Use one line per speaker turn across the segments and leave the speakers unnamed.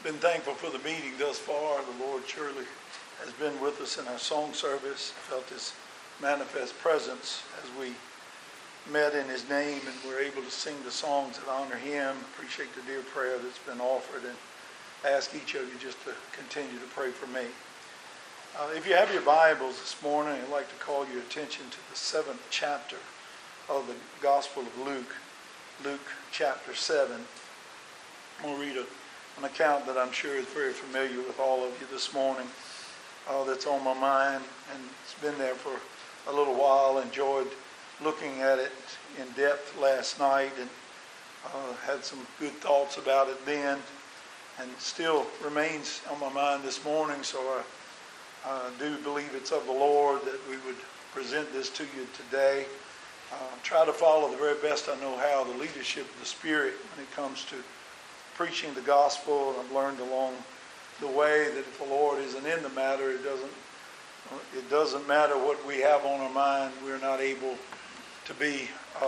Been thankful for the meeting thus far. The Lord surely has been with us in our song service. Felt His manifest presence as we met in His name and were able to sing the songs that honor Him. Appreciate the dear prayer that's been offered, and ask each of you just to continue to pray for me. If you have your Bibles this morning, I'd like to call your attention to the 7th chapter of the Gospel of Luke. Luke chapter 7. I'm going to read an account that I'm sure is very familiar with all of you this morning. That's on my mind, and it's been there for a little while. Enjoyed looking at it in depth last night, and had some good thoughts about it then, and still remains on my mind this morning. So I do believe it's of the Lord that we would present this to you today. Try to follow the very best I know how the leadership of the Spirit when it comes to preaching the gospel. I've learned along the way that if the Lord isn't in the matter, it doesn't matter what we have on our mind. We're not able to be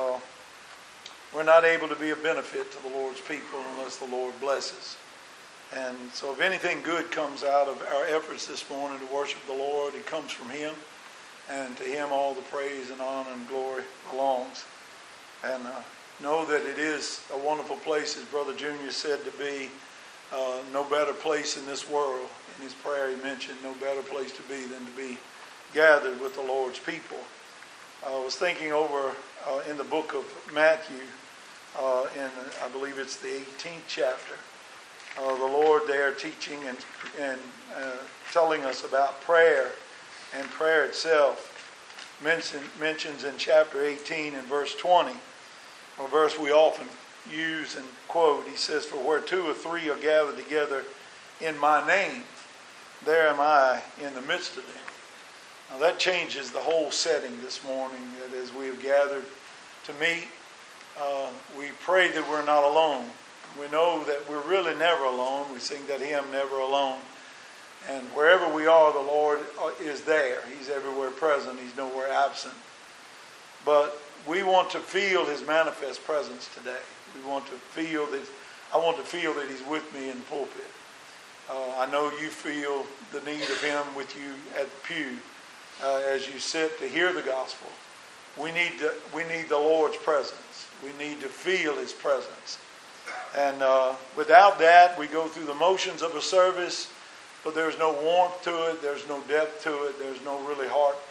a benefit to the Lord's people unless the Lord blesses. And so if anything good comes out of our efforts this morning to worship the Lord, it comes from Him, and to Him all the praise and honor and glory belongs. And know that it is a wonderful place, as Brother Junior said, to be. No better place in this world. In his prayer he mentioned no better place to be than to be gathered with the Lord's people. I was thinking over in the book of Matthew, in I believe it's the 18th chapter, the Lord there teaching and telling us about prayer, and prayer itself mentions in chapter 18 and verse 20, a verse we often use and quote. He says, "For where 2 or 3 are gathered together in my name, there am I in the midst of them." Now that changes the whole setting this morning, that as we have gathered to meet, we pray that we're not alone. We know that we're really never alone. We sing that hymn, "Never Alone." And wherever we are, the Lord is there. He's everywhere present. He's nowhere absent. But we want to feel His manifest presence today. I want to feel that He's with me in the pulpit. I know you feel the need of Him with you at the pew as you sit to hear the gospel. We need the Lord's presence. We need to feel His presence. And without that, we go through the motions of a service, but there's no warmth to it. There's no depth to it. There's no really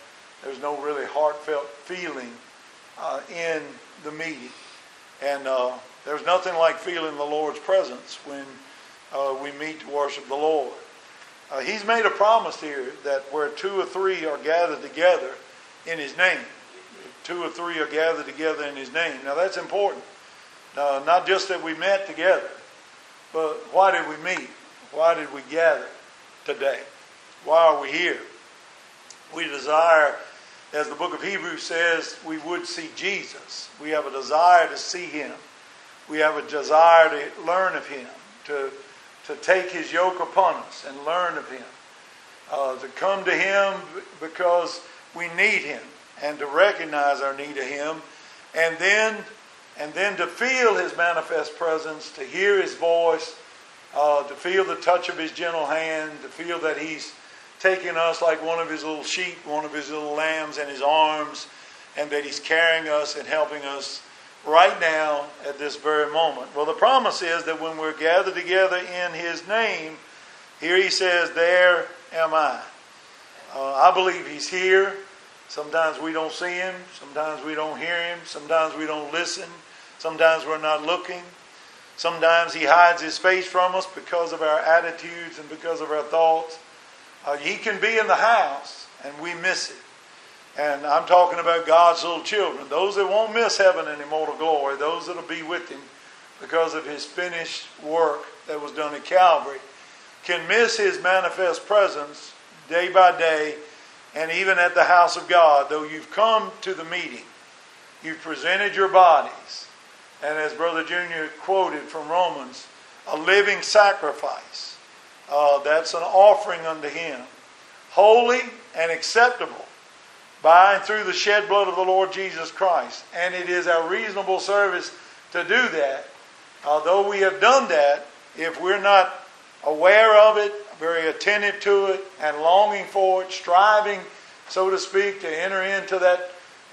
heartfelt feeling in the meeting. And there's nothing like feeling the Lord's presence when we meet to worship the Lord. He's made a promise here that where 2 or 3 are gathered together in His name, 2 or 3 are gathered together in His name. Now that's important. Not just that we met together, but why did we meet? Why did we gather today? Why are we here? We desire, as the book of Hebrews says, we would see Jesus. We have a desire to see Him. We have a desire to learn of Him, to take His yoke upon us and learn of Him, to come to Him because we need Him, and to recognize our need of Him, and then to feel His manifest presence, to hear His voice, to feel the touch of His gentle hand, to feel that He's taking us like one of His little sheep, one of His little lambs in His arms, and that He's carrying us and helping us right now at this very moment. Well, the promise is that when we're gathered together in His name, here He says, "There am I." I believe He's here. Sometimes we don't see Him. Sometimes we don't hear Him. Sometimes we don't listen. Sometimes we're not looking. Sometimes He hides His face from us because of our attitudes and because of our thoughts. He can be in the house and we miss it. And I'm talking about God's little children. Those that won't miss heaven and immortal glory. Those that will be with Him because of His finished work that was done at Calvary. Can miss His manifest presence day by day, and even at the house of God. Though you've come to the meeting, you've presented your bodies. And as Brother Junior quoted from Romans, a living sacrifice. That's an offering unto Him. Holy and acceptable by and through the shed blood of the Lord Jesus Christ. And it is our reasonable service to do that. Although we have done that, if we're not aware of it, very attentive to it, and longing for it, striving, so to speak, to enter into that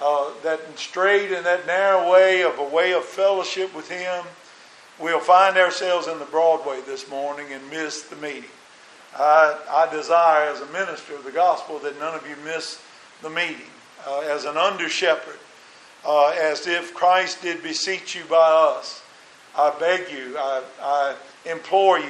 straight and that narrow way of fellowship with Him, we'll find ourselves in the broad way this morning and miss the meeting. I desire as a minister of the gospel that none of you miss the meeting. As an under-shepherd, as if Christ did beseech you by us, I beg you, I implore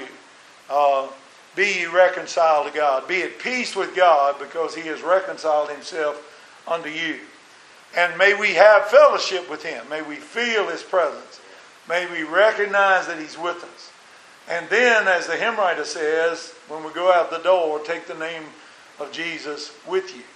you, be ye reconciled to God. Be at peace with God because He has reconciled Himself unto you. And may we have fellowship with Him. May we feel His presence. May we recognize that He's with us. And then, as the hymn writer says, when we go out the door, take the name of Jesus with you.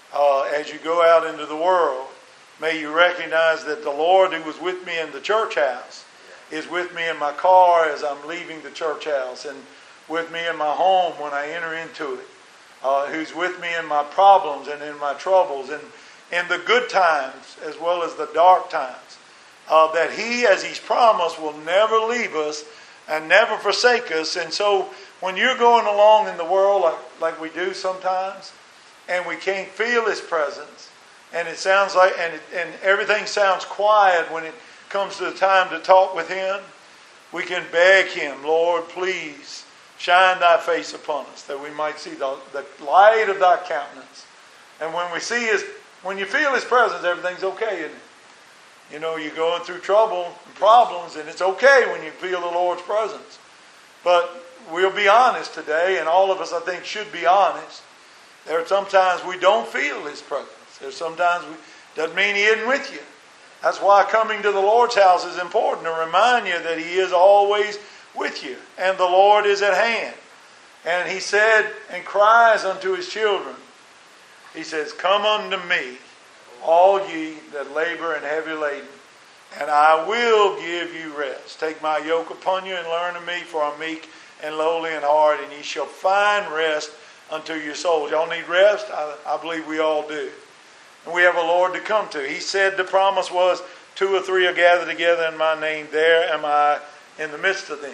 As you go out into the world, may you recognize that the Lord who was with me in the church house is with me in my car as I'm leaving the church house, and with me in my home when I enter into it. Who's with me in my problems and in my troubles, and in the good times as well as the dark times. That He, as He's promised, will never leave us and never forsake us. And so when you're going along in the world like we do sometimes, and we can't feel His presence, and it sounds like, and everything sounds quiet when it comes to the time to talk with Him, we can beg Him, Lord, please shine Thy face upon us, that we might see the light of Thy countenance. And when you feel His presence, everything's okay, isn't it? You know, you're going through trouble and problems, and it's okay when you feel the Lord's presence. But we'll be honest today, and all of us, I think, should be honest. There are sometimes we don't feel His presence. There's sometimes doesn't mean He isn't with you. That's why coming to the Lord's house is important, to remind you that He is always with you, and the Lord is at hand. And He said and cries unto His children, He says, come unto me, all ye that labor and heavy laden, and I will give you rest. Take my yoke upon you and learn of me, for I'm meek and lowly in heart, and ye shall find rest unto your souls. Y'all need rest? I believe we all do. And we have a Lord to come to. He said the promise was, 2 or 3 are gathered together in my name, there am I in the midst of them.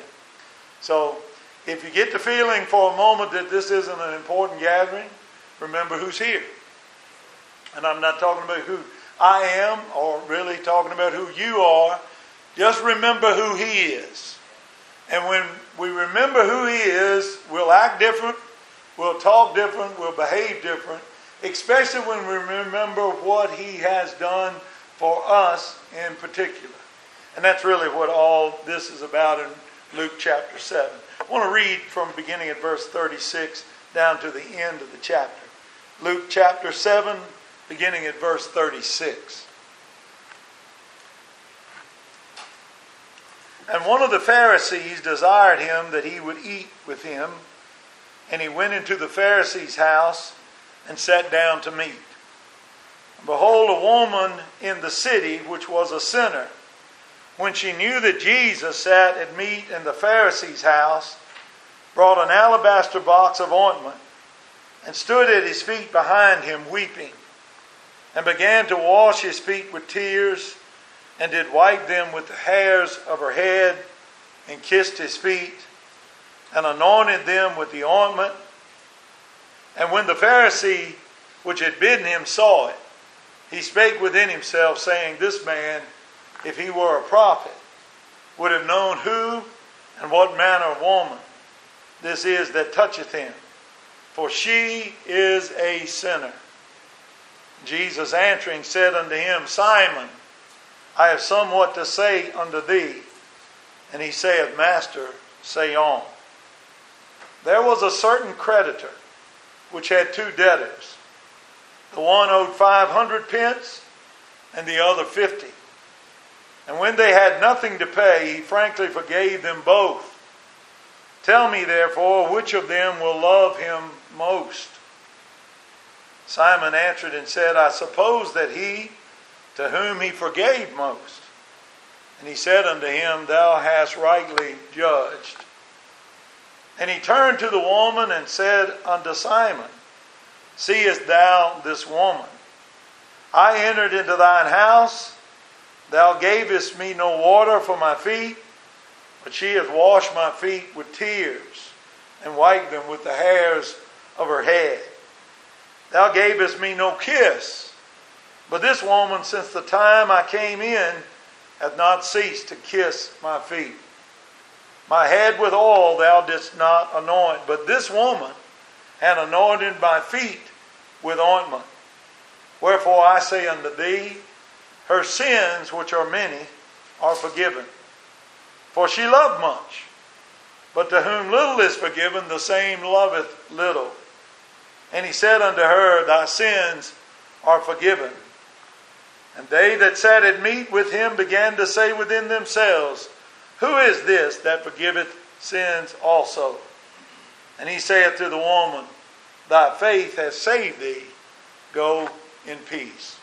So if you get the feeling for a moment that this isn't an important gathering, remember who's here. And I'm not talking about who I am, or really talking about who you are. Just remember who He is. And when we remember who He is, we'll act different, we'll talk different, we'll behave different, especially when we remember what He has done for us in particular. And that's really what all this is about in Luke chapter 7. I want to read from beginning at verse 36 down to the end of the chapter. Luke chapter 7, beginning at verse 36. And one of the Pharisees desired him that he would eat with him. And he went into the Pharisee's house and sat down to meat. And behold, a woman in the city, which was a sinner, when she knew that Jesus sat at meat in the Pharisee's house, brought an alabaster box of ointment, and stood at His feet behind Him, weeping, and began to wash His feet with tears, and did wipe them with the hairs of her head, and kissed His feet, and anointed them with the ointment. And when the Pharisee which had bidden him saw it, he spake within himself, saying, this man, if he were a prophet, would have known who and what manner of woman this is that toucheth him, for she is a sinner. Jesus answering said unto him, Simon, I have somewhat to say unto thee. And he saith, Master, say on. There was a certain creditor which had 2 debtors. The one owed 500 pence, and the other 50. And when they had nothing to pay, he frankly forgave them both. Tell me, therefore, which of them will love him most? Simon answered and said, I suppose that he to whom he forgave most. And he said unto him, Thou hast rightly judged. And he turned to the woman and said unto Simon, Seest thou this woman? I entered into thine house. Thou gavest me no water for my feet, but she hath washed my feet with tears and whiten them with the hairs of her head. Thou gavest me no kiss, but this woman, since the time I came in, hath not ceased to kiss my feet. My head with oil thou didst not anoint, but this woman hath anointed my feet with ointment. Wherefore I say unto thee, her sins, which are many, are forgiven. For she loved much. But to whom little is forgiven, the same loveth little. And he said unto her, thy sins are forgiven. And they that sat at meat with him began to say within themselves, who is this that forgiveth sins also? And he saith to the woman, thy faith hath saved thee. Go in peace.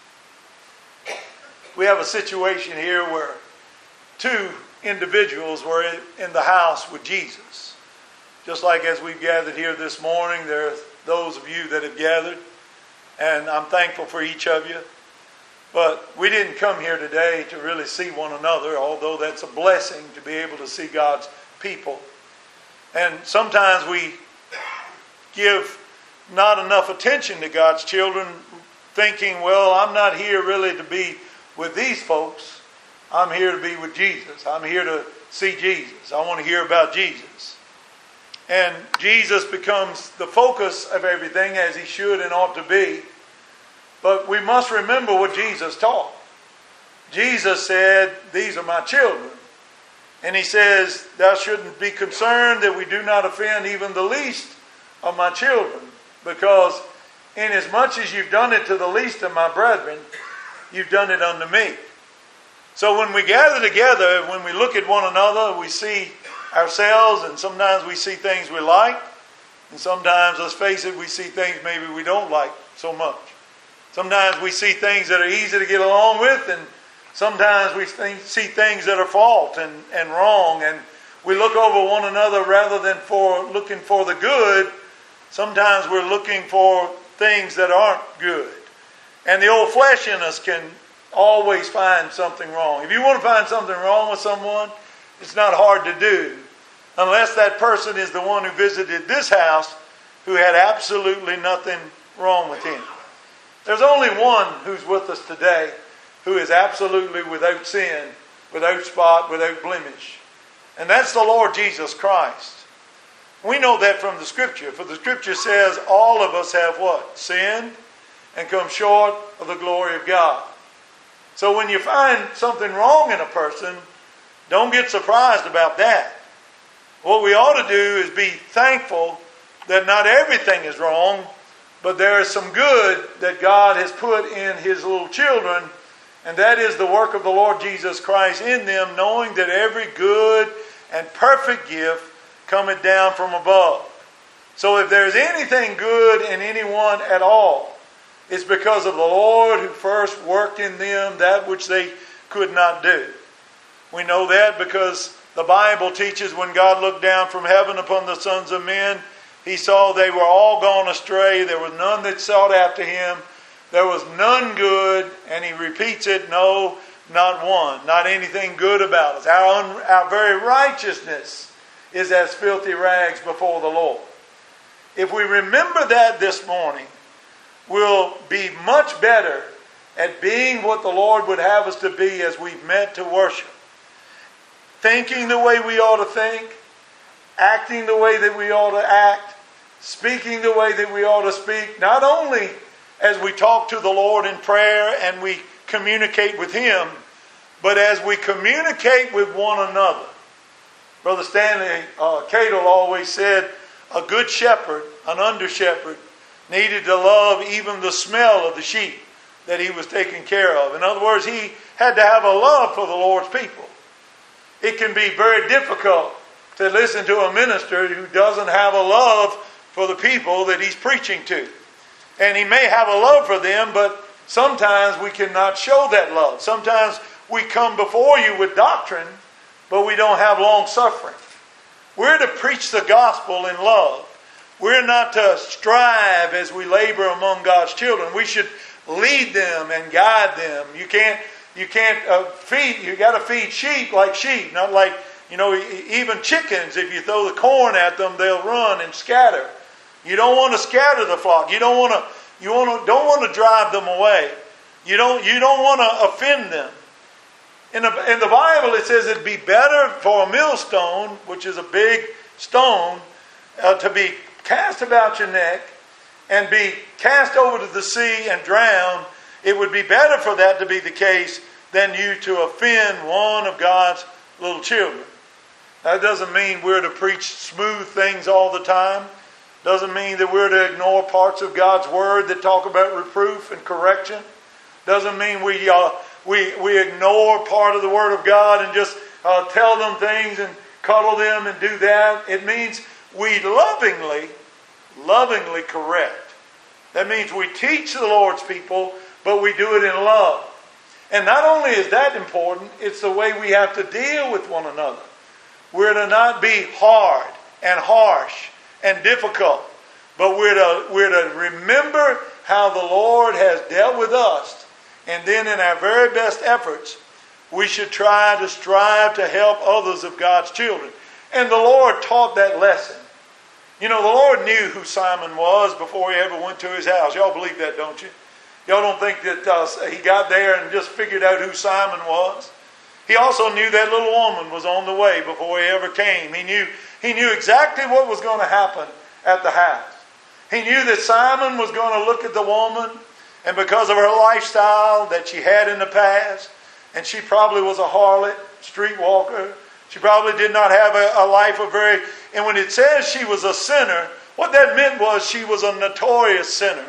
We have a situation here where two individuals were in the house with Jesus. Just like as we've gathered here this morning, there are those of you that have gathered, and I'm thankful for each of you. But we didn't come here today to really see one another, although that's a blessing to be able to see God's people. And sometimes we give not enough attention to God's children, thinking, well, I'm not here really to be with these folks. I'm here to be with Jesus. I'm here to see Jesus. I want to hear about Jesus. And Jesus becomes the focus of everything, as he should and ought to be. But we must remember what Jesus taught. Jesus said, these are my children. And he says, thou shouldn't be concerned that we do not offend even the least of my children. Because inasmuch as you've done it to the least of my brethren, you've done it unto me. So when we gather together, when we look at one another, we see ourselves, and sometimes we see things we like. And sometimes, let's face it, we see things maybe we don't like so much. Sometimes we see things that are easy to get along with, and sometimes we see things that are fault and wrong, and we look over one another rather than for looking for the good. Sometimes we're looking for things that aren't good. And the old flesh in us can always find something wrong. If you want to find something wrong with someone, it's not hard to do, unless that person is the one who visited this house who had absolutely nothing wrong with him. There's only one who's with us today who is absolutely without sin, without spot, without blemish. And that's the Lord Jesus Christ. We know that from the Scripture. For the Scripture says all of us have what? Sinned and come short of the glory of God. So when you find something wrong in a person, don't get surprised about that. What we ought to do is be thankful that not everything is wrong, but there is some good that God has put in his little children, and that is the work of the Lord Jesus Christ in them, knowing that every good and perfect gift cometh down from above. So if there's anything good in anyone at all, it's because of the Lord who first worked in them that which they could not do. We know that because the Bible teaches when God looked down from heaven upon the sons of men, he saw they were all gone astray. There was none that sought after him. There was none good. And he repeats it, no, not one. Not anything good about us. Our very righteousness is as filthy rags before the Lord. If we remember that this morning, we'll be much better at being what the Lord would have us to be as we've met to worship. Thinking the way we ought to think, acting the way that we ought to act, speaking the way that we ought to speak, not only as we talk to the Lord in prayer and we communicate with him, but as we communicate with one another. Brother Stanley Cadle always said, a good shepherd, an under-shepherd, needed to love even the smell of the sheep that he was taking care of. In other words, he had to have a love for the Lord's people. It can be very difficult to listen to a minister who doesn't have a love for the people that he's preaching to. And he may have a love for them, but sometimes we cannot show that love. Sometimes we come before you with doctrine, but we don't have long suffering. We're to preach the gospel in love. We're not to strive as we labor among God's children. We should lead them and guide them. You got to feed sheep like sheep, not like even chickens, if you throw the corn at them, they'll run and scatter. You don't want to scatter the flock. You don't want to drive them away. You don't want to offend them. In the Bible, it says it'd be better for a millstone, which is a big stone, to be cast about your neck and be cast over to the sea and drowned. It would be better for that to be the case than you to offend one of God's little children. That doesn't mean we're to preach smooth things all the time. Doesn't mean that we're to ignore parts of God's Word that talk about reproof and correction. Doesn't mean we ignore part of the Word of God and just tell them things and cuddle them and do that. It means we lovingly correct. That means we teach the Lord's people, but we do it in love. And not only is that important, it's the way we have to deal with one another. We're to not be hard and harsh and difficult, but we're to remember how the Lord has dealt with us. And then in our very best efforts, we should strive to help others of God's children. And the Lord taught that lesson. The Lord knew who Simon was before he ever went to his house. Y'all believe that, don't you? Y'all don't think that he got there and just figured out who Simon was? He also knew that little woman was on the way before he ever came. He knew exactly what was going to happen at the house. He knew that Simon was going to look at the woman, and because of her lifestyle that she had in the past, and she probably was a harlot, streetwalker, she probably did not have a life of and when it says she was a sinner, what that meant was she was a notorious sinner.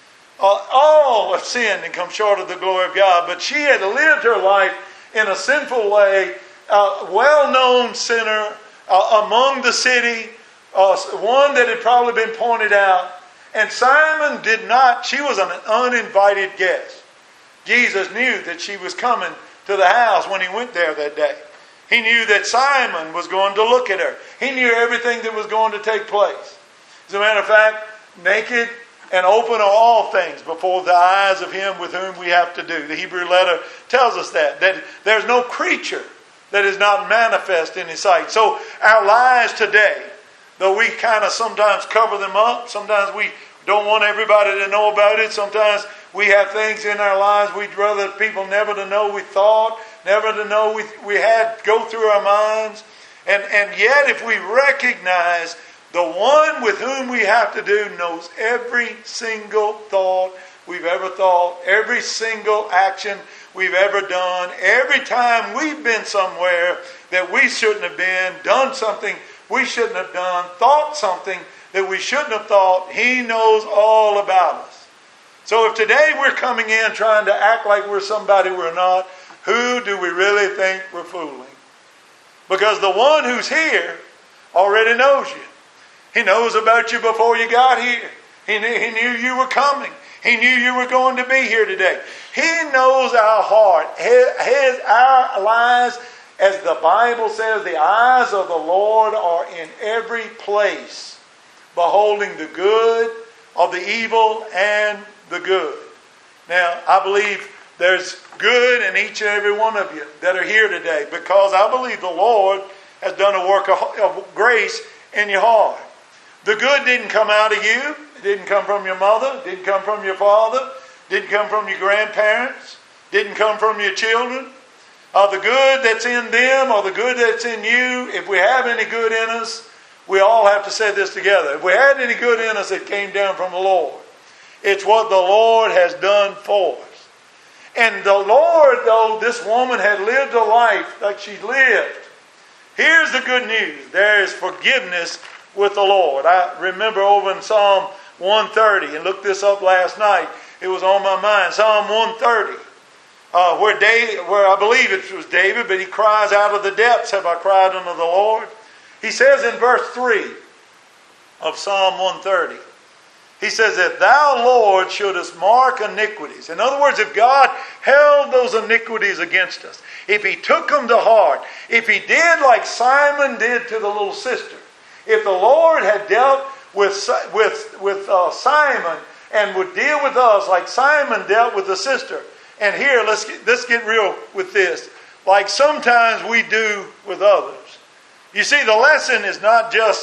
All have sinned and come short of the glory of God, but she had lived her life in a sinful way, a well-known sinner among the city, one that had probably been pointed out. And Simon she was an uninvited guest. Jesus knew that she was coming to the house when he went there that day. He knew that Simon was going to look at her. He knew everything that was going to take place. As a matter of fact, naked and open are all things before the eyes of him with whom we have to do. The Hebrew letter tells us that there's no creature that is not manifest in his sight. So our lives today, though we kind of sometimes cover them up, sometimes we don't want everybody to know about it, sometimes we have things in our lives we'd rather people never to know we thought, never to know we had go through our minds. And yet if we recognize the one with whom we have to do knows every single thought we've ever thought, every single action we've ever done, every time we've been somewhere that we shouldn't have been, done something we shouldn't have done, thought something that we shouldn't have thought, he knows all about us. So if today we're coming in trying to act like we're somebody we're not, who do we really think we're fooling? Because the one who's here already knows you. He knows about you before you got here. He knew you were coming. He knew you were going to be here today. He knows our heart. Our lives, as the Bible says, the eyes of the Lord are in every place, beholding the good of the evil and the good. Now, I believe there's good in each and every one of you that are here today, because I believe the Lord has done a work of grace in your heart. The good didn't come out of you. It didn't come from your mother. It didn't come from your father. It didn't come from your grandparents. It didn't come from your children. The good that's in them or the good that's in you, if we have any good in us, we all have to say this together. If we had any good in us, it came down from the Lord. It's what the Lord has done for us. And the Lord, though this woman had lived a life like she lived, here's the good news. There is forgiveness with the Lord. I remember over in Psalm 130, and looked this up last night. It was on my mind. Psalm 130, where I believe it was David, but he cries, out of the depths have I cried unto the Lord. He says in verse 3 of Psalm 130, he says that thou, Lord, shouldest mark iniquities. In other words, if God held those iniquities against us, if he took them to heart, if he did like Simon did to the little sister, if the Lord had dealt with Simon and would deal with us like Simon dealt with the sister. And here, let's get real with this. Like sometimes we do with others. You see, the lesson is not just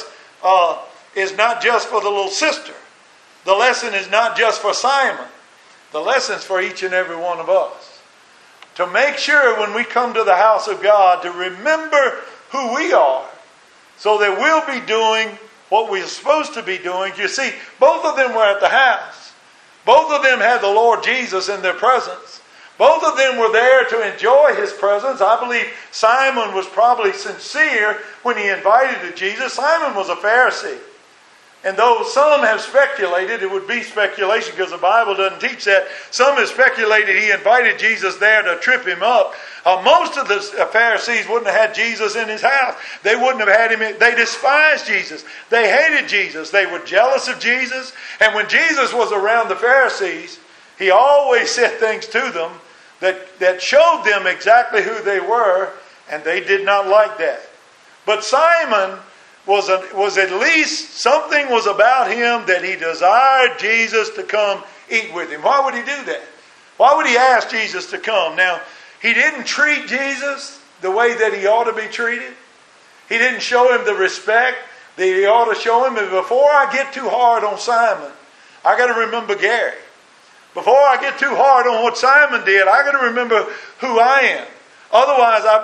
for the little sister. The lesson is not just for Simon. The lesson is for each and every one of us. To make sure when we come to the house of God to remember who we are, so that we'll be doing what we're supposed to be doing. You see, both of them were at the house. Both of them had the Lord Jesus in their presence. Both of them were there to enjoy His presence. I believe Simon was probably sincere when he invited Jesus. Simon was a Pharisee. And though some have speculated, it would be speculation because the Bible doesn't teach that. Some have speculated he invited Jesus there to trip him up. Most of the Pharisees wouldn't have had Jesus in his house. They wouldn't have had him. They despised Jesus. They hated Jesus. They were jealous of Jesus. And when Jesus was around the Pharisees, He always said things to them that showed them exactly who they were, and they did not like that. But Simon was at least something was about him that he desired Jesus to come eat with him. Why would he do that? Why would he ask Jesus to come? Now, he didn't treat Jesus the way that he ought to be treated. He didn't show him the respect that he ought to show him. And before I get too hard on Simon, I got to remember Gary. Before I get too hard on what Simon did, I got to remember who I am. Otherwise, I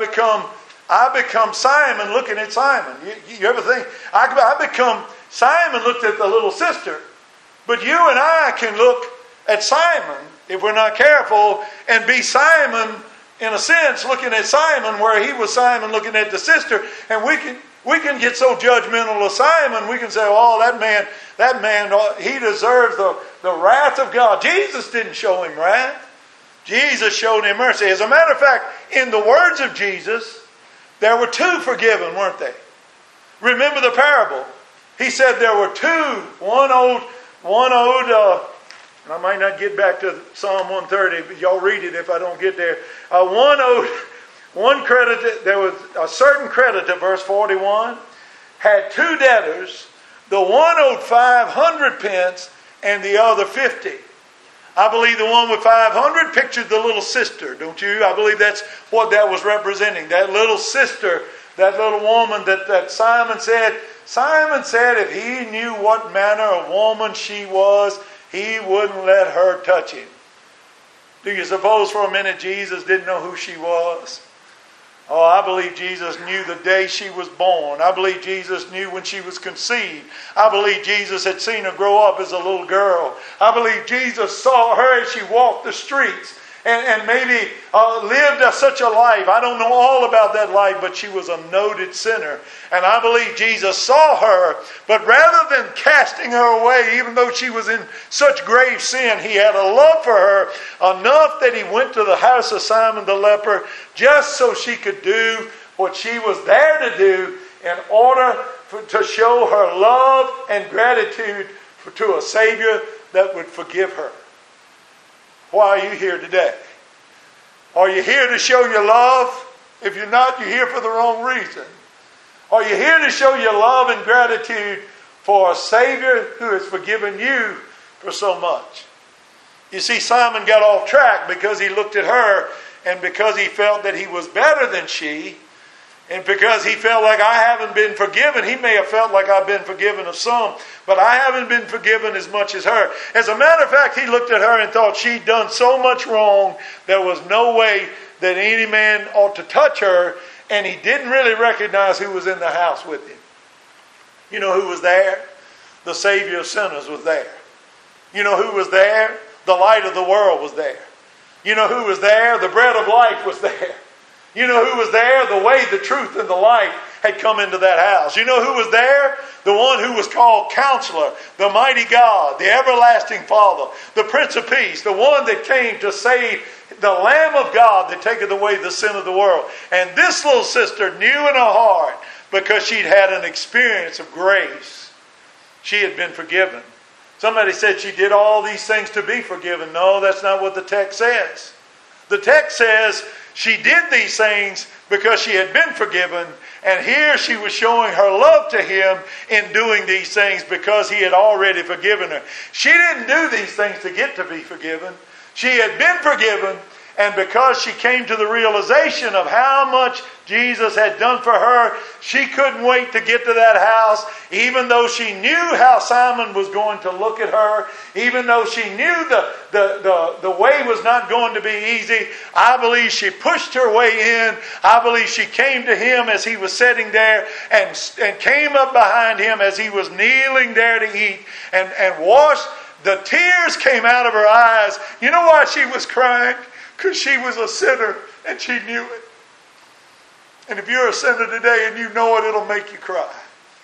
become Simon looking at Simon. You ever think? I become Simon looked at the little sister. But you and I can look at Simon, if we're not careful, and be Simon, in a sense, looking at Simon where he was Simon looking at the sister. And we can get so judgmental of Simon, we can say, oh, that man, he deserves the wrath of God. Jesus didn't show him wrath. Jesus showed him mercy. As a matter of fact, in the words of Jesus, there were two forgiven, weren't they? Remember the parable. He said there were two. One owed, and I might not get back to Psalm 130, but y'all read it if I don't get there. One creditor, there was a certain creditor, verse 41, had two debtors. The one owed 500 pence and the other 50. I believe the one with 500 pictured the little sister, don't you? I believe that's what that was representing. That little sister, that little woman that Simon said. Simon said if he knew what manner of woman she was, he wouldn't let her touch him. Do you suppose for a minute Jesus didn't know who she was? Oh, I believe Jesus knew the day she was born. I believe Jesus knew when she was conceived. I believe Jesus had seen her grow up as a little girl. I believe Jesus saw her as she walked the streets and maybe lived such a life. I don't know all about that life, but she was a noted sinner. And I believe Jesus saw her, but rather than casting her away, even though she was in such grave sin, He had a love for her enough that He went to the house of Simon the leper just so she could do what she was there to do in order to show her love and gratitude to a Savior that would forgive her. Why are you here today? Are you here to show your love? If you're not, you're here for the wrong reason. Are you here to show your love and gratitude for a Savior who has forgiven you for so much? You see, Simon got off track because he looked at her and because he felt that he was better than she, and because he felt like I haven't been forgiven. He may have felt like I've been forgiven of some, but I haven't been forgiven as much as her. As a matter of fact, he looked at her and thought she'd done so much wrong, there was no way that any man ought to touch her, and he didn't really recognize who was in the house with him. You know who was there? The Savior of sinners was there. You know who was there? The light of the world was there. You know who was there? The bread of life was there. You know who was there? The way, the truth, and the light had come into that house. You know who was there? The one who was called Counselor, the Mighty God, the Everlasting Father, the Prince of Peace, the one that came to save, the Lamb of God that taketh away the sin of the world. And this little sister knew in her heart, because she'd had an experience of grace, she had been forgiven. Somebody said she did all these things to be forgiven. No, that's not what the text says. The text says she did these things because she had been forgiven, and here she was showing her love to Him in doing these things because He had already forgiven her. She didn't do these things to get to be forgiven. She had been forgiven, And because she came to the realization of how much Jesus had done for her, she couldn't wait to get to that house, even though she knew how Simon was going to look at her, even though she knew the way was not going to be easy. I believe she pushed her way in. I believe she came to him as he was sitting there and came up behind him as he was kneeling there to eat and washed. The tears came out of her eyes. You know why she was crying? Because she was a sinner and she knew it. And if you're a sinner today and you know it, it'll make you cry.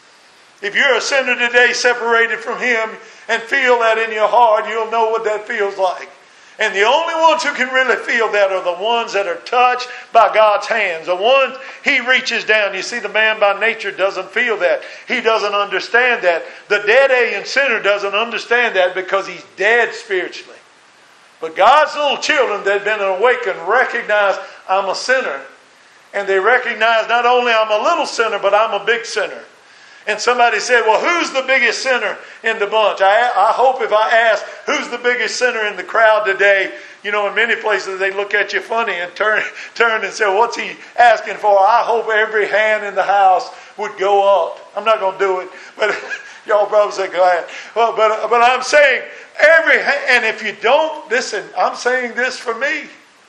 If you're a sinner today separated from him and feel that in your heart, you'll know what that feels like. And the only ones who can really feel that are the ones that are touched by God's hands. The ones he reaches down. You see, the man by nature doesn't feel that. He doesn't understand that. The dead alien sinner doesn't understand that because he's dead spiritually. But God's little children that have been awakened recognize I'm a sinner. And they recognize not only I'm a little sinner, but I'm a big sinner. And somebody said, well, who's the biggest sinner in the bunch? I hope if I ask, who's the biggest sinner in the crowd today? You know, in many places they look at you funny and turn and say, what's he asking for? I hope every hand in the house would go up. I'm not going to do it, but y'all probably say, go ahead. Well, but I'm saying, and if you don't, listen, I'm saying this for me.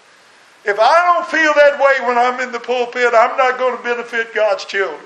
If I don't feel that way when I'm in the pulpit, I'm not going to benefit God's children.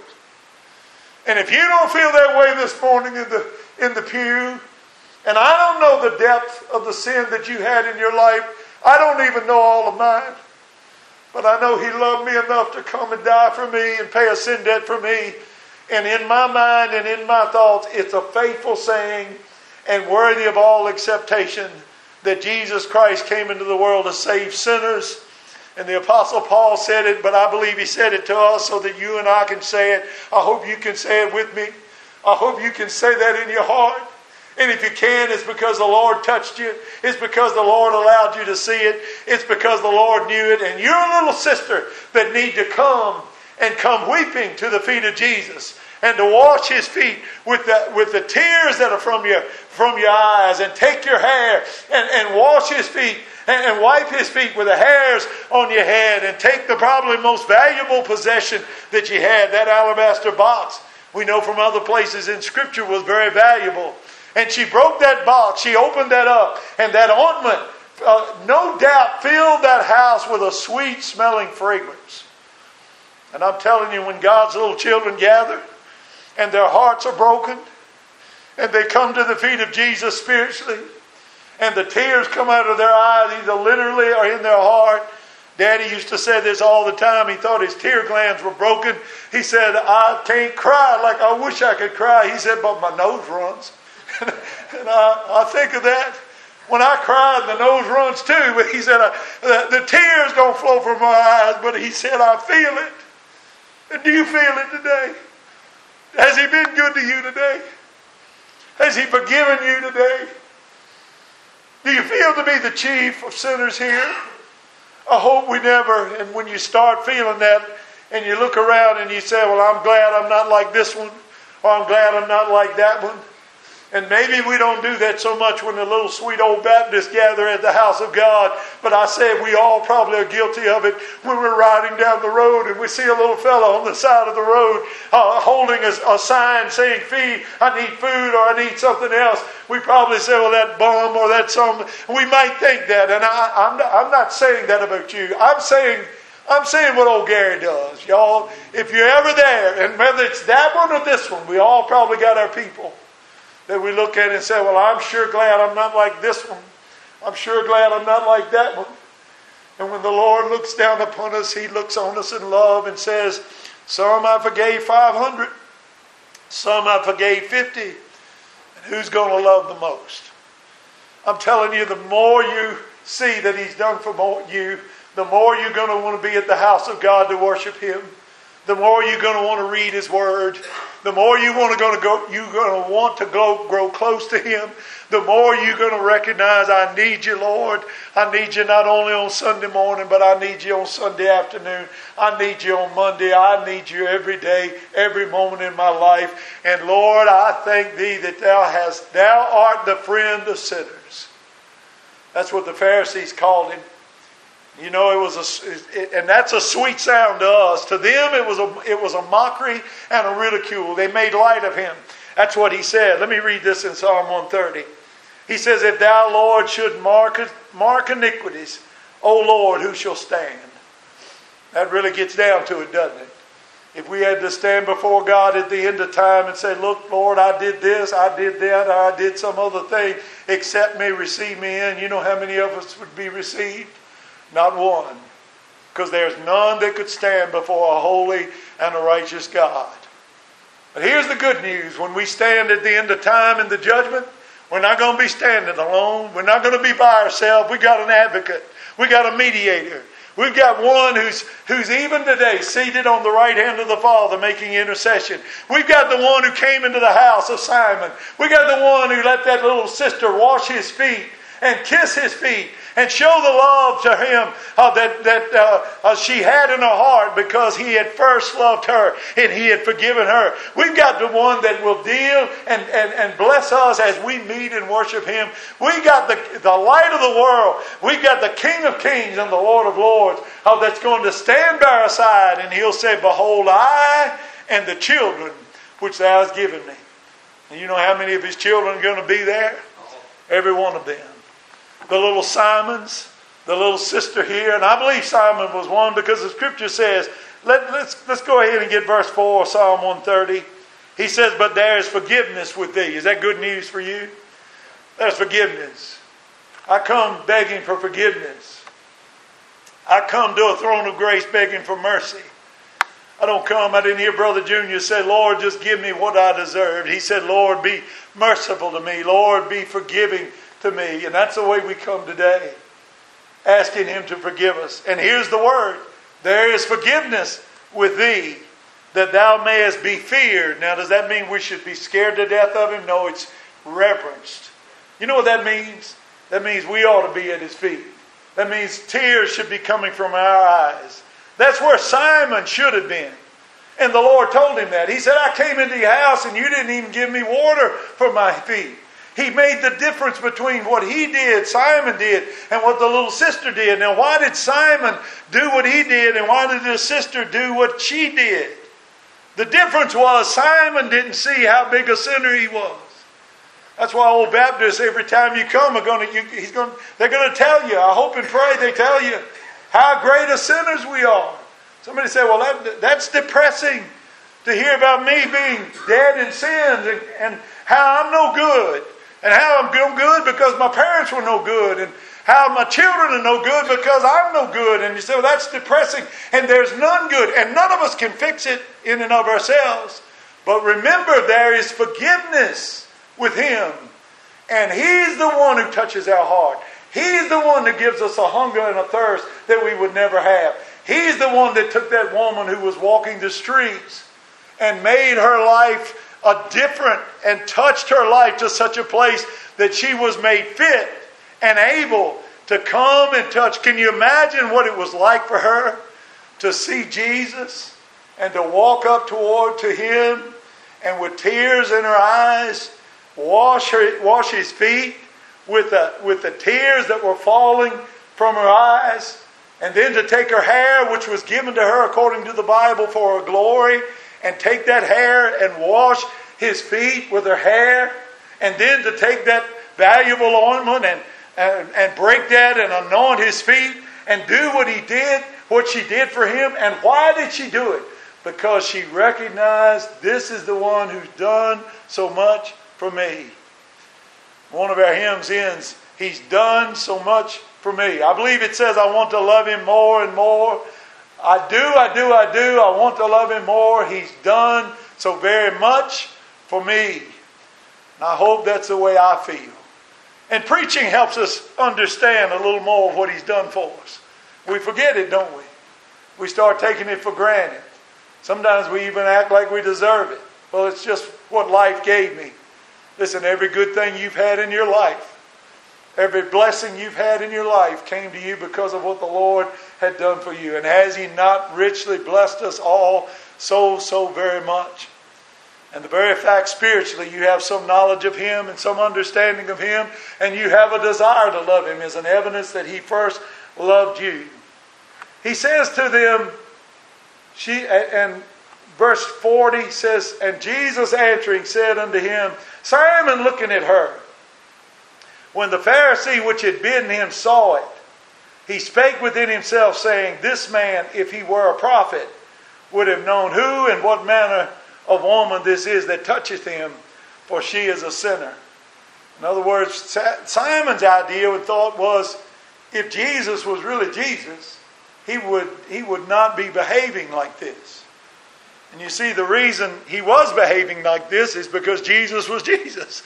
And if you don't feel that way this morning in the pew, and I don't know the depth of the sin that you had in your life, I don't even know all of mine. But I know he loved me enough to come and die for me and pay a sin debt for me. And in my mind and in my thoughts, it's a faithful saying and worthy of all acceptation that Jesus Christ came into the world to save sinners. And the Apostle Paul said it, but I believe he said it to us so that you and I can say it. I hope you can say it with me. I hope you can say that in your heart. And if you can, it's because the Lord touched you. It's because the Lord allowed you to see it. It's because the Lord knew it. And you're a little sister that need to come weeping to the feet of Jesus and to wash his feet with the tears that are from your eyes, and take your hair and wash his feet and wipe his feet with the hairs on your head, and take the probably most valuable possession that you had, that alabaster box. We know from other places in Scripture was very valuable. And she broke that box, she opened that up, and that ointment, no doubt, filled that house with a sweet smelling fragrance. And I'm telling you, when God's little children gather, and their hearts are broken, and they come to the feet of Jesus spiritually, and the tears come out of their eyes, either literally or in their heart. Daddy used to say this all the time. He thought his tear glands were broken. He said, I can't cry like I wish I could cry. He said, but my nose runs. And I think of that. When I cried, the nose runs too. But he said, the tears don't flow from my eyes. But he said, I feel it. And do you feel it today? Has he been good to you today? Has he forgiven you today? Do you feel to be the chief of sinners here? I hope we never, and when you start feeling that, and you look around and you say, well, I'm glad I'm not like this one, or I'm glad I'm not like that one. And maybe we don't do that so much when the little sweet old Baptists gather at the house of God. But I say we all probably are guilty of it when we're riding down the road and we see a little fellow on the side of the road holding a sign saying, "Feed, I need food," or "I need something else." We probably say, well, that bum or that some. We might think that. And I'm not saying that about you. I'm saying what old Gary does. Y'all, if you're ever there, and whether it's that one or this one, we all probably got our people that we look at and say, well, I'm sure glad I'm not like this one. I'm sure glad I'm not like that one. And when the Lord looks down upon us, he looks on us in love and says, some I forgave 500. Some I forgave 50. And who's going to love the most? I'm telling you, the more you see that he's done for you, the more you're going to want to be at the house of God to worship him. The more you're going to want to read his word. The more you're going to want to grow close to him. The more you're going to recognize, I need you, Lord. I need you not only on Sunday morning, but I need you on Sunday afternoon. I need you on Monday. I need you every day, every moment in my life. And Lord, I thank thee that thou art the friend of sinners. That's what the Pharisees called him. You know, and that's a sweet sound to us. To them, it was a mockery and a ridicule. They made light of him. That's what he said. Let me read this in Psalm 130. He says, if thou, Lord, should mark iniquities, O Lord, who shall stand? That really gets down to it, doesn't it? If we had to stand before God at the end of time and say, look, Lord, I did this, I did that, or I did some other thing, accept me, receive me in, you know how many of us would be received? Not one. Because there's none that could stand before a holy and a righteous God. But here's the good news. When we stand at the end of time in the judgment, we're not going to be standing alone. We're not going to be by ourselves. We got an advocate. We got a mediator. We've got one who's even today seated on the right hand of the Father making intercession. We've got the one who came into the house of Simon. We got the one who let that little sister wash his feet and kiss his feet and show the love to him that she had in her heart because he had first loved her and he had forgiven her. We've got the one that will deal and bless us as we meet and worship him. We got the light of the world. We've got the King of Kings and the Lord of Lords that's going to stand by our side, and he'll say, behold, I and the children which thou hast given me. And you know how many of his children are going to be there? Every one of them. The little Simons, the little sister here, and I believe Simon was one because the scripture says, let's go ahead and get verse 4 of Psalm 130. He says, but there is forgiveness with thee. Is that good news for you? There's forgiveness. I come begging for forgiveness. I come to a throne of grace begging for mercy. I didn't hear Brother Junior say, Lord, just give me what I deserved. He said, Lord, be merciful to me. Lord, be forgiving to me. And that's the way we come today, asking him to forgive us. And here's the word. There is forgiveness with thee, that thou mayest be feared. Now, does that mean we should be scared to death of him? No, it's reverenced. You know what that means? That means we ought to be at his feet. That means tears should be coming from our eyes. That's where Simon should have been. And the Lord told him that. He said, I came into your house and you didn't even give me water for my feet. He made the difference between what he did, Simon did, and what the little sister did. Now, why did Simon do what he did, and why did his sister do what she did? The difference was Simon didn't see how big a sinner he was. That's why old Baptists, every time you come, they're going to tell you, I hope and pray they tell you how great a sinners we are. Somebody say, well, that's depressing to hear about me being dead in sins and how I'm no good. And how I'm no good because my parents were no good. And how my children are no good because I'm no good. And you say, well, that's depressing. And there's none good. And none of us can fix it in and of ourselves. But remember, there is forgiveness with him. And he's the one who touches our heart. He's the one that gives us a hunger and a thirst that we would never have. He's the one that took that woman who was walking the streets and made her life different and touched her life to such a place that she was made fit and able to come and touch. Can you imagine what it was like for her to see Jesus and to walk up to him and with tears in her eyes wash his feet with the tears that were falling from her eyes, and then to take her hair, which was given to her according to the Bible for her glory, and take that hair and wash his feet with her hair, and then to take that valuable ointment and break that and anoint his feet and do what she did for him. And why did she do it? Because she recognized this is the one who's done so much for me. One of our hymns ends, he's done so much for me. I believe it says, I want to love him more and more. I do. I want to love him more. He's done so very much for me. And I hope that's the way I feel. And preaching helps us understand a little more of what he's done for us. We forget it, don't we? We start taking it for granted. Sometimes we even act like we deserve it. Well, it's just what life gave me. Listen, every good thing you've had in your life, every blessing you've had in your life came to you because of what the Lord had done for you. And has he not richly blessed us all so very much? And the very fact spiritually you have some knowledge of him and some understanding of him, and you have a desire to love him is an evidence that he first loved you. He says to them, and verse 40 says, and Jesus answering said unto him, Simon, looking at her, when the Pharisee which had bidden him saw it, he spake within himself, saying, this man, if he were a prophet, would have known who and what manner of woman this is that toucheth him, for she is a sinner. In other words, Simon's idea and thought was, if Jesus was really Jesus, he would not be behaving like this. And you see, the reason he was behaving like this is because Jesus was Jesus.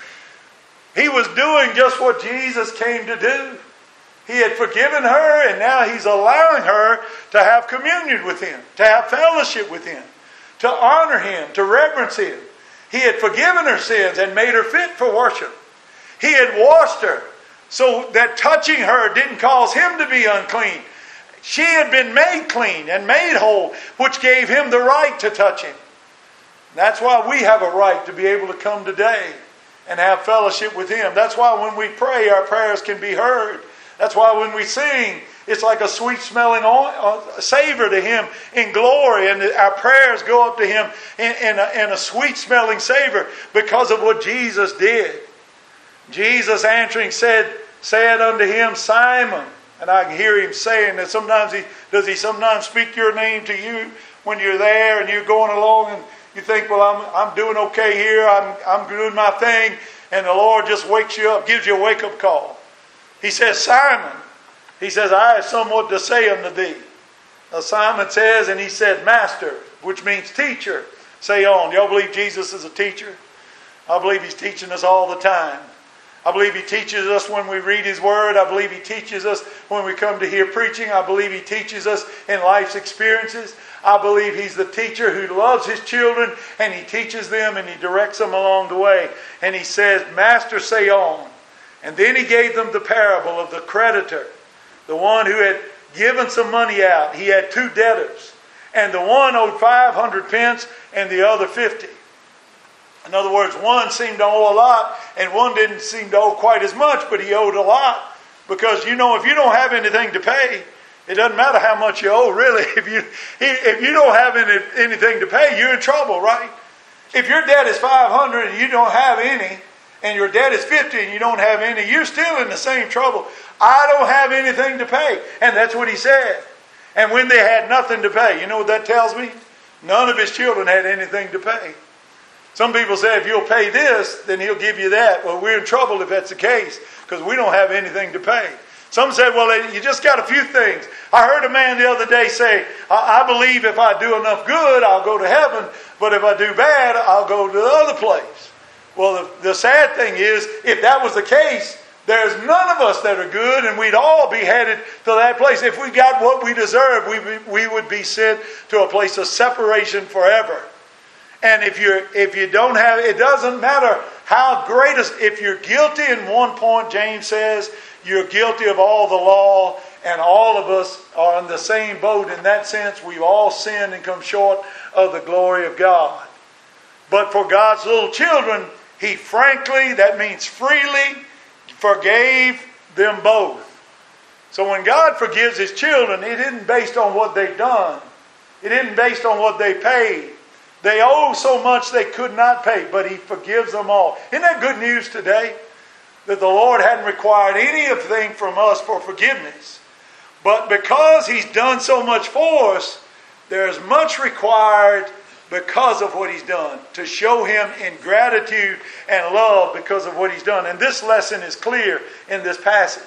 He was doing just what Jesus came to do. He had forgiven her, and now he's allowing her to have communion with him, to have fellowship with him, to honor him, to reverence him. He had forgiven her sins and made her fit for worship. He had washed her so that touching her didn't cause him to be unclean. She had been made clean and made whole, which gave him the right to touch him. That's why we have a right to be able to come today and have fellowship with him. That's why when we pray, our prayers can be heard. That's why when we sing, it's like a sweet-smelling savor to him in glory. And our prayers go up to him in a sweet-smelling savor because of what Jesus did. Jesus answering said unto him, Simon. And I can hear him saying that sometimes does he sometimes speak your name to you when you're there and you're going along and you think, well, I'm doing okay here. I'm doing my thing. And the Lord just wakes you up, gives you a wake-up call. He says, Simon, he says, I have somewhat to say unto thee. Now Simon says, and he said, Master, which means teacher, say on. Y'all believe Jesus is a teacher? I believe he's teaching us all the time. I believe he teaches us when we read his word. I believe he teaches us when we come to hear preaching. I believe he teaches us in life's experiences. I believe he's the teacher who loves his children, and he teaches them and he directs them along the way. And he says, Master, say on. And then he gave them the parable of the creditor, the one who had given some money out. He had two debtors, and the one owed 500 pence and the other 50. In other words, one seemed to owe a lot, and one didn't seem to owe quite as much, but he owed a lot. Because, if you don't have anything to pay, it doesn't matter how much you owe, really. If you don't have anything to pay, you're in trouble, right? If your debt is 500 and you don't have any, and your debt is 50 and you don't have any, you're still in the same trouble. I don't have anything to pay. And that's what he said. And when they had nothing to pay, you know what that tells me? None of his children had anything to pay. Some people say, if you'll pay this, then he'll give you that. Well, we're in trouble if that's the case, because we don't have anything to pay. Some said, well, you just got a few things. I heard a man the other day say, I believe if I do enough good, I'll go to heaven. But if I do bad, I'll go to the other place. Well, the sad thing is, if that was the case, there's none of us that are good, and we'd all be headed to that place. If we got what we deserve, we would be sent to a place of separation forever. And if you don't have, it doesn't matter how great, if you're guilty in one point, James says, you're guilty of all the law, and all of us are in the same boat in that sense. We've all sinned and come short of the glory of God. But for God's little children, he frankly, that means freely, forgave them both. So when God forgives his children, it isn't based on what they've done. It isn't based on what they paid. They owe so much they could not pay, but he forgives them all. Isn't that good news today? That the Lord hadn't required anything from us for forgiveness. But because he's done so much for us, there's much required because of what he's done, to show him in gratitude and love because of what he's done. And this lesson is clear in this passage.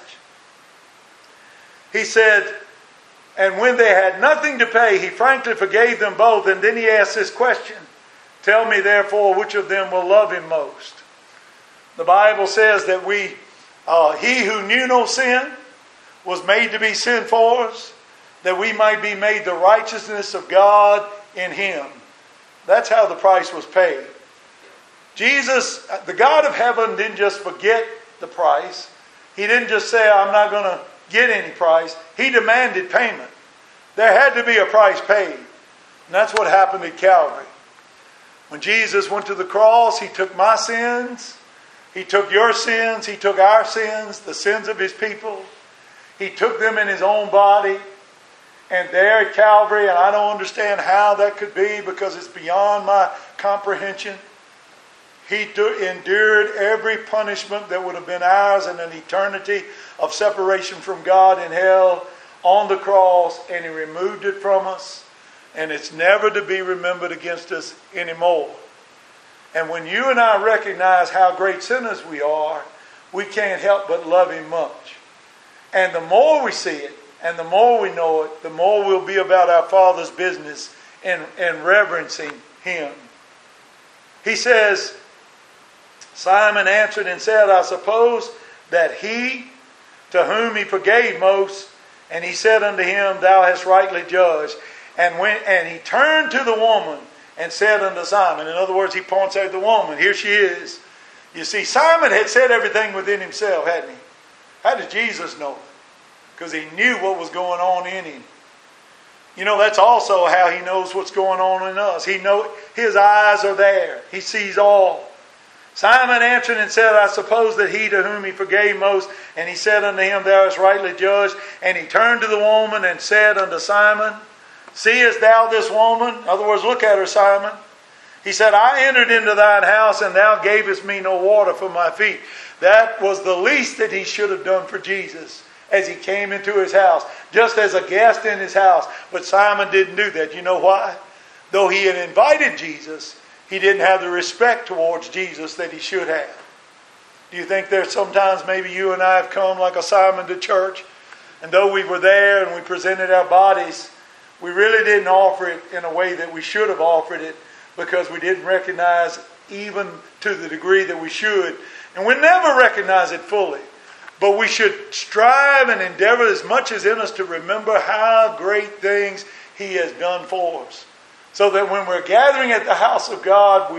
He said, and when they had nothing to pay, he frankly forgave them both. And then he asked this question, tell me therefore which of them will love him most. The Bible says that he who knew no sin was made to be sin for us, that we might be made the righteousness of God in him. That's how the price was paid. Jesus, the God of heaven, didn't just forget the price. He didn't just say, I'm not going to get any price. He demanded payment. There had to be a price paid. And that's what happened at Calvary. When Jesus went to the cross, he took my sins. He took your sins. He took our sins, the sins of his people. He took them in his own body. And there at Calvary, and I don't understand how that could be because it's beyond my comprehension, He endured every punishment that would have been ours in an eternity of separation from God in hell on the cross, and He removed it from us, and it's never to be remembered against us anymore. And when you and I recognize how great sinners we are, we can't help but love Him much. And the more we see it, and the more we know it, the more we'll be about our Father's business and reverencing Him. He says, Simon answered and said, I suppose that he to whom He forgave most, and He said unto him, Thou hast rightly judged. And He turned to the woman and said unto Simon, in other words, He points out the woman, here she is. You see, Simon had said everything within himself, hadn't he? How did Jesus know it? Because He knew what was going on in him. You know, that's also how He knows what's going on in us. His eyes are there. He sees all. Simon answered and said, I suppose that he to whom He forgave most, and He said unto him, Thou hast rightly judged. And He turned to the woman and said unto Simon, Seest thou this woman? In other words, look at her, Simon. He said, I entered into thine house, and thou gavest me no water for my feet. That was the least that he should have done for Jesus as He came into his house, just as a guest in his house. But Simon didn't do that. You know why? Though he had invited Jesus, he didn't have the respect towards Jesus that he should have. Do you think there's sometimes maybe you and I have come like a Simon to church, and though we were there and we presented our bodies, we really didn't offer it in a way that we should have offered it because we didn't recognize even to the degree that we should. And we never recognize it fully. But we should strive and endeavor as much as in us to remember how great things He has done for us. So that when we're gathering at the house of God,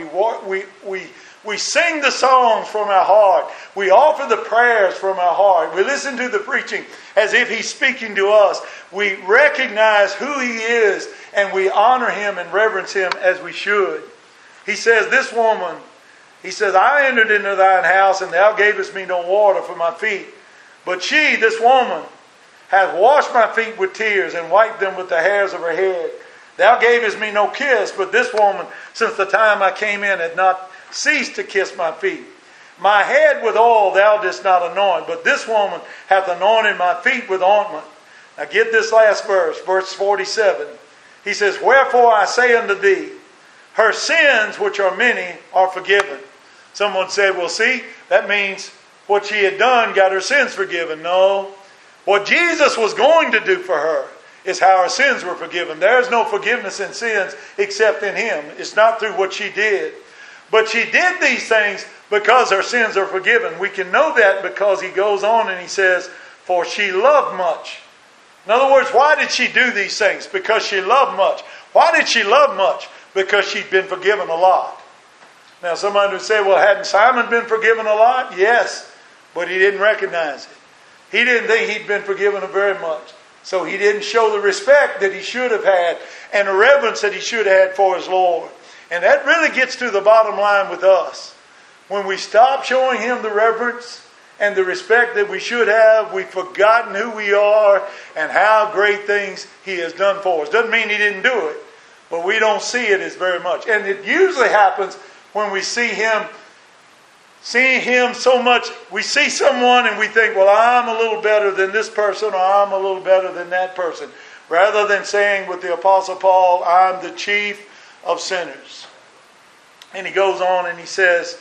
we sing the songs from our heart. We offer the prayers from our heart. We listen to the preaching as if He's speaking to us. We recognize who He is and we honor Him and reverence Him as we should. He says, this woman, He says, I entered into thine house, and thou gavest me no water for my feet. But she, this woman, hath washed my feet with tears, and wiped them with the hairs of her head. Thou gavest me no kiss, but this woman, since the time I came in, had not ceased to kiss my feet. My head with oil thou didst not anoint, but this woman hath anointed my feet with ointment. Now get this last verse, verse 47. He says, Wherefore I say unto thee, her sins, which are many, are forgiven. Someone said, well, see, that means what she had done got her sins forgiven. No. What Jesus was going to do for her is how her sins were forgiven. There is no forgiveness in sins except in Him. It's not through what she did. But she did these things because her sins are forgiven. We can know that because He goes on and He says, For she loved much. In other words, why did she do these things? Because she loved much. Why did she love much? Because she'd been forgiven a lot. Now somebody would say, well, hadn't Simon been forgiven a lot? Yes, but he didn't recognize it. He didn't think he'd been forgiven very much. So he didn't show the respect that he should have had and the reverence that he should have had for his Lord. And that really gets to the bottom line with us. When we stop showing Him the reverence and the respect that we should have, we've forgotten who we are and how great things He has done for us. Doesn't mean He didn't do it, but we don't see it as very much. And it usually happens when we see Him so much. We see someone and we think, well, I'm a little better than this person, or I'm a little better than that person. Rather than saying with the Apostle Paul, I'm the chief of sinners. And he goes on and he says,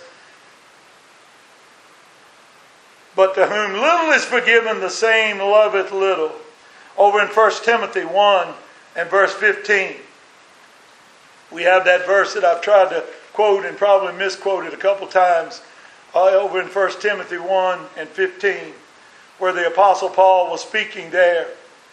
But to whom little is forgiven, the same loveth little. Over in 1 Timothy 1 and verse 15. We have that verse that I've tried to quote and probably misquoted a couple times. Over in 1 Timothy 1 and 15. Where the Apostle Paul was speaking there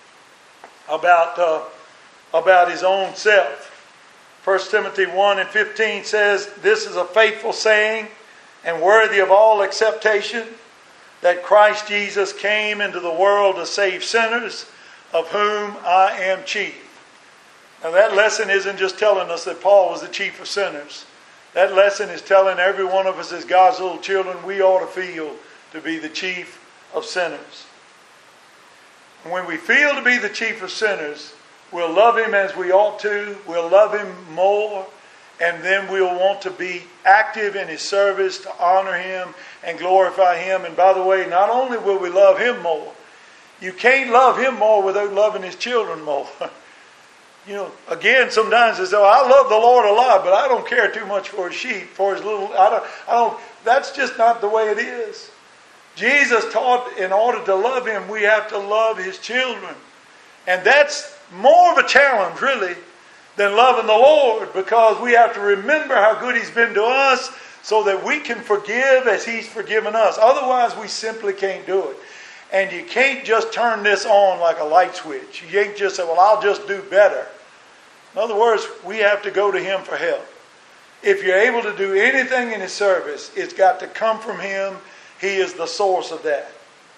about his own self. 1 Timothy 1 and 15 says, This is a faithful saying and worthy of all acceptation, that Christ Jesus came into the world to save sinners, of whom I am chief. Now that lesson isn't just telling us that Paul was the chief of sinners. That lesson is telling every one of us as God's little children, we ought to feel to be the chief of sinners. And when we feel to be the chief of sinners, We'll love Him as we ought to. We'll love Him more. And then we'll want to be active in His service to honor Him and glorify Him. And by the way, not only will we love Him more, you can't love Him more without loving His children more. Again, sometimes it's, I love the Lord a lot, but I don't care too much for His sheep, for His little, I don't, that's just not the way it is. Jesus taught in order to love Him, we have to love His children. And that's more of a challenge, really, than loving the Lord, because we have to remember how good He's been to us so that we can forgive as He's forgiven us. Otherwise, we simply can't do it. And you can't just turn this on like a light switch. You can't just say, well, I'll just do better. In other words, we have to go to Him for help. If you're able to do anything in His service, it's got to come from Him. He is the source of that.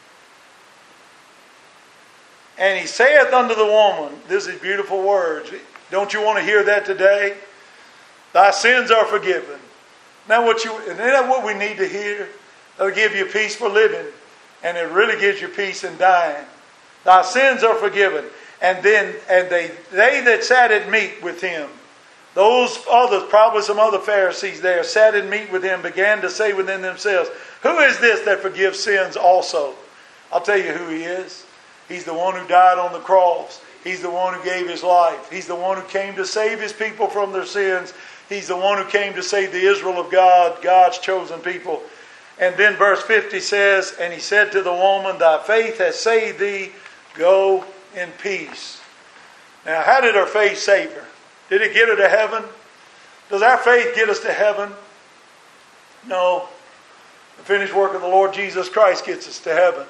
And He saith unto the woman, this is beautiful words. Don't you want to hear that today? Thy sins are forgiven. Now, isn't that what we need to hear? That'll give you peace for living. And it really gives you peace in dying. Thy sins are forgiven. And they that sat at meat with Him, those others, probably some other Pharisees there, sat at meat with Him, began to say within themselves, who is this that forgives sins also? I'll tell you who He is. He's the one who died on the cross. He's the one who gave His life. He's the one who came to save His people from their sins. He's the one who came to save the Israel of God, God's chosen people. And then verse 50 says, and He said to the woman, thy faith has saved thee, go in peace. Now, how did her faith save her? Did it get her to heaven? Does our faith get us to heaven? No. The finished work of the Lord Jesus Christ gets us to heaven.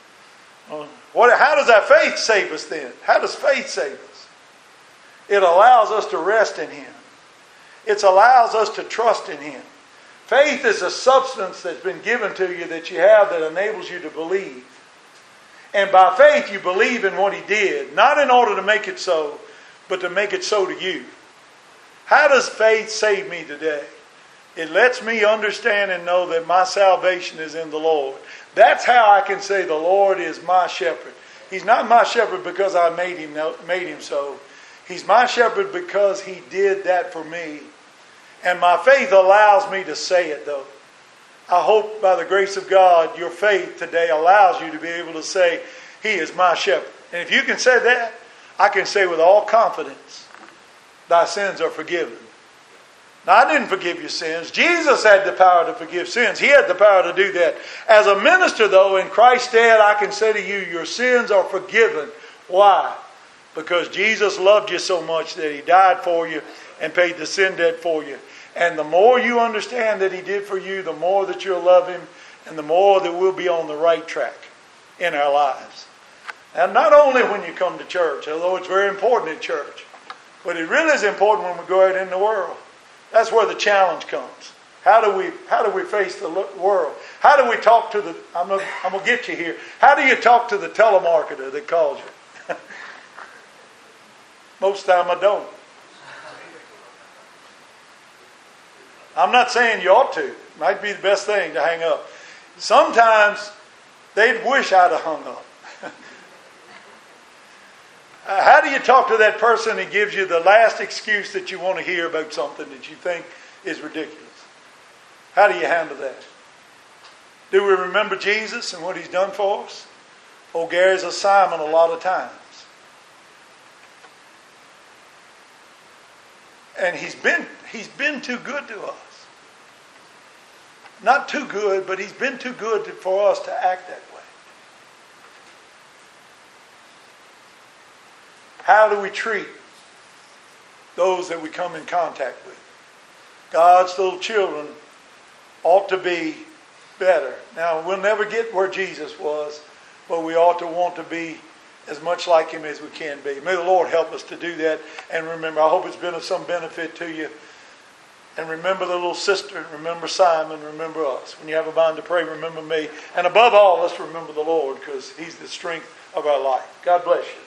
How does our faith save us then? How does faith save us? It allows us to rest in Him. It allows us to trust in Him. Faith is a substance that's been given to you that you have that enables you to believe. And by faith you believe in what He did, not in order to make it so, but to make it so to you. How does faith save me today? It lets me understand and know that my salvation is in the Lord. That's how I can say the Lord is my shepherd. He's not my shepherd because I made him so. He's my shepherd because He did that for me. And my faith allows me to say it, though. I hope by the grace of God, your faith today allows you to be able to say, He is my shepherd. And if you can say that, I can say with all confidence, thy sins are forgiven. Now, I didn't forgive your sins. Jesus had the power to forgive sins. He had the power to do that. As a minister, though, in Christ's stead, I can say to you, your sins are forgiven. Why? Because Jesus loved you so much that He died for you and paid the sin debt for you. And the more you understand that He did for you, the more that you'll love Him and the more that we'll be on the right track in our lives. And not only when you come to church, although it's very important in church, but it really is important when we go out in the world. That's where the challenge comes. How do we face the world? How do we talk to the... I'm going to get you here. How do you talk to the telemarketer that calls you? Most of the time I don't. I'm not saying you ought to. It might be the best thing to hang up. Sometimes they'd wish I'd have hung up. How do you talk to that person that gives you the last excuse that you want to hear about something that you think is ridiculous? How do you handle that? Do we remember Jesus and what He's done for us? Oh, Gary's a Simon a lot of times. And he's been too good to us. Not too good, but He's been too good for us to act that way. How do we treat those that we come in contact with? God's little children ought to be better. Now, we'll never get where Jesus was, but we ought to want to be as much like Him as we can be. May the Lord help us to do that. And remember, I hope it's been of some benefit to you. And remember the little sister, remember Simon, remember us. When you have a mind to pray, remember me. And above all, let's remember the Lord, because He's the strength of our life. God bless you.